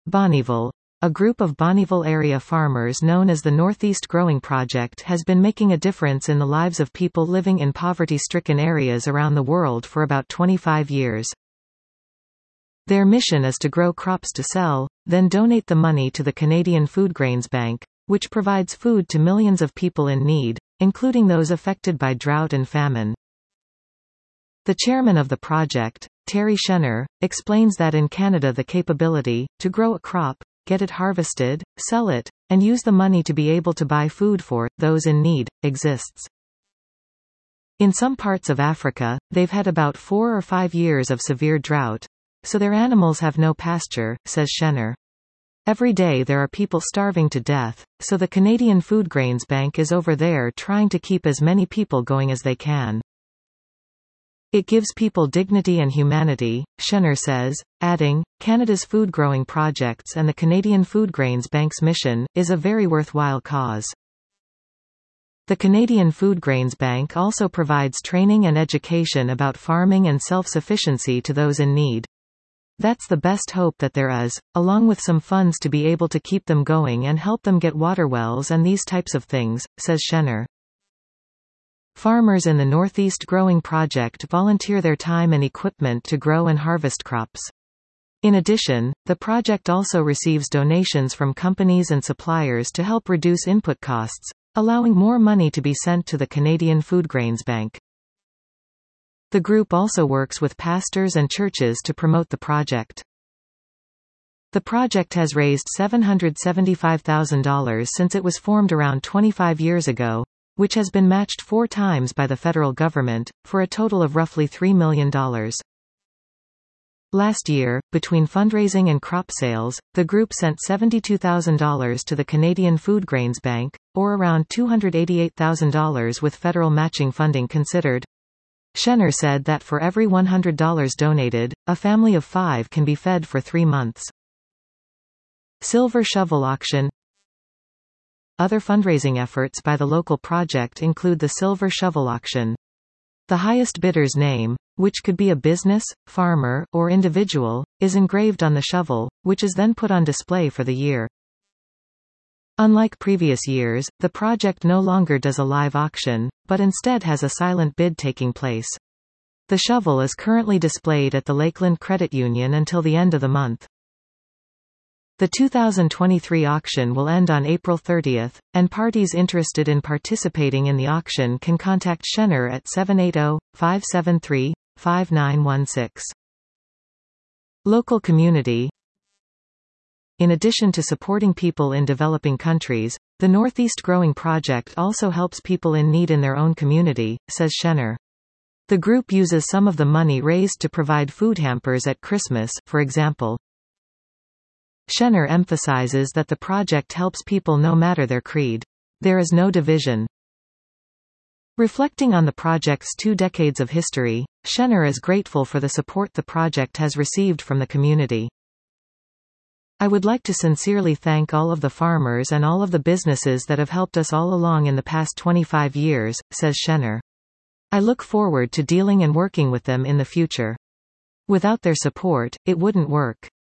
Bonnyville. A group of Bonnyville area farmers known as the Northeast Growing Project has been making a difference in the lives of people living in poverty-stricken areas around the world for about 25 years. Their mission is to grow crops to sell, then donate the money to the Canadian Foodgrains Bank, which provides food to millions of people in need, including those affected by drought and famine. The chairman of the project, Terry Shenner, explains that in Canada the capability to grow a crop, get it harvested, sell it, and use the money to be able to buy food for those in need, exists. In some parts of Africa, they've had about 4 or 5 years of severe drought, so their animals have no pasture, says Shenner. Every day there are people starving to death, so the Canadian Foodgrains Bank is over there trying to keep as many people going as they can. It gives people dignity and humanity, Shenner says, adding, Canada's food growing projects and the Canadian Foodgrains Bank's mission is a very worthwhile cause. The Canadian Foodgrains Bank also provides training and education about farming and self-sufficiency to those in need. That's the best hope that there is, along with some funds to be able to keep them going and help them get water wells and these types of things, says Shenner. Farmers in the Northeast Growing Project volunteer their time and equipment to grow and harvest crops. In addition, the project also receives donations from companies and suppliers to help reduce input costs, allowing more money to be sent to the Canadian Foodgrains Bank. The group also works with pastors and churches to promote the project. The project has raised $775,000 since it was formed around 25 years ago, which has been matched 4 times by the federal government, for a total of roughly $3 million. Last year, between fundraising and crop sales, the group sent $72,000 to the Canadian Foodgrains Bank, or around $288,000 with federal matching funding considered. Shenner said that for every $100 donated, a family of 5 can be fed for 3 months. Silver Shovel Auction. Other fundraising efforts by the local project include the Silver Shovel Auction. The highest bidder's name, which could be a business, farmer, or individual, is engraved on the shovel, which is then put on display for the year. Unlike previous years, the project no longer does a live auction, but instead has a silent bid taking place. The shovel is currently displayed at the Lakeland Credit Union until the end of the month. The 2023 auction will end on April 30, and parties interested in participating in the auction can contact Shenner at 780-573-5916. Local community. In addition to supporting people in developing countries, the Northeast Growing Project also helps people in need in their own community, says Shenner. The group uses some of the money raised to provide food hampers at Christmas, for example. Shenner emphasizes that the project helps people no matter their creed. There is no division. Reflecting on the project's 2 decades of history, Shenner is grateful for the support the project has received from the community. I would like to sincerely thank all of the farmers and all of the businesses that have helped us all along in the past 25 years, says Shenner. I look forward to dealing and working with them in the future. Without their support, it wouldn't work.